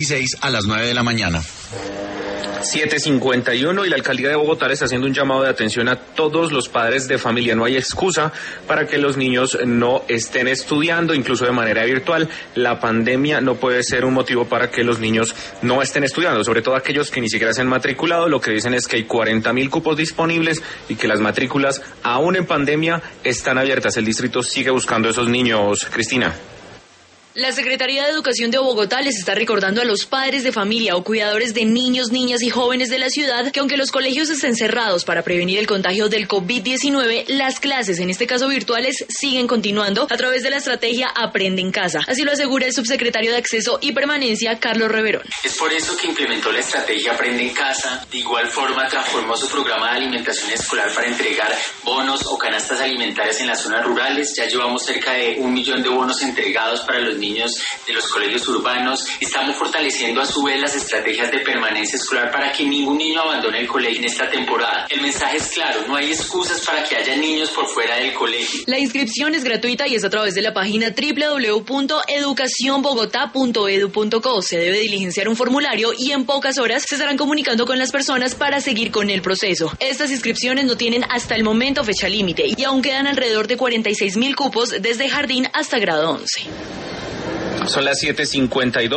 16 a las 9 de la mañana. 7:51 y la alcaldía de Bogotá está haciendo un llamado de atención a todos los padres de familia. No hay excusa para que los niños no estén estudiando, incluso de manera virtual. La pandemia no puede ser un motivo para que los niños no estén estudiando, sobre todo aquellos que ni siquiera se han matriculado. Lo que dicen es que hay 40.000 cupos disponibles y que las matrículas, aún en pandemia, están abiertas. El distrito sigue buscando a esos niños. Cristina. La Secretaría de Educación de Bogotá les está recordando a los padres de familia o cuidadores de niños, niñas y jóvenes de la ciudad que aunque los colegios estén cerrados para prevenir el contagio del COVID-19, las clases, en este caso virtuales, siguen continuando a través de la estrategia Aprende en Casa. Así lo asegura el subsecretario de Acceso y Permanencia, Carlos Reverón. Es por eso que implementó la estrategia Aprende en Casa. De igual forma, transformó su programa de alimentación escolar para entregar bonos o canastas alimentarias en las zonas rurales. Ya llevamos cerca de 1 millón de bonos entregados para los niños de los colegios urbanos. Estamos fortaleciendo a su vez las estrategias de permanencia escolar para que ningún niño abandone el colegio en esta temporada. El mensaje es claro, no hay excusas para que haya niños por fuera del colegio. La inscripción es gratuita y es a través de la página www.educacionbogotá.edu.co. Se debe diligenciar un formulario y en pocas horas se estarán comunicando con las personas para seguir con el proceso. Estas inscripciones no tienen hasta el momento fecha límite y aún quedan alrededor de 46.000 cupos desde jardín hasta grado 11. Son las 7:52.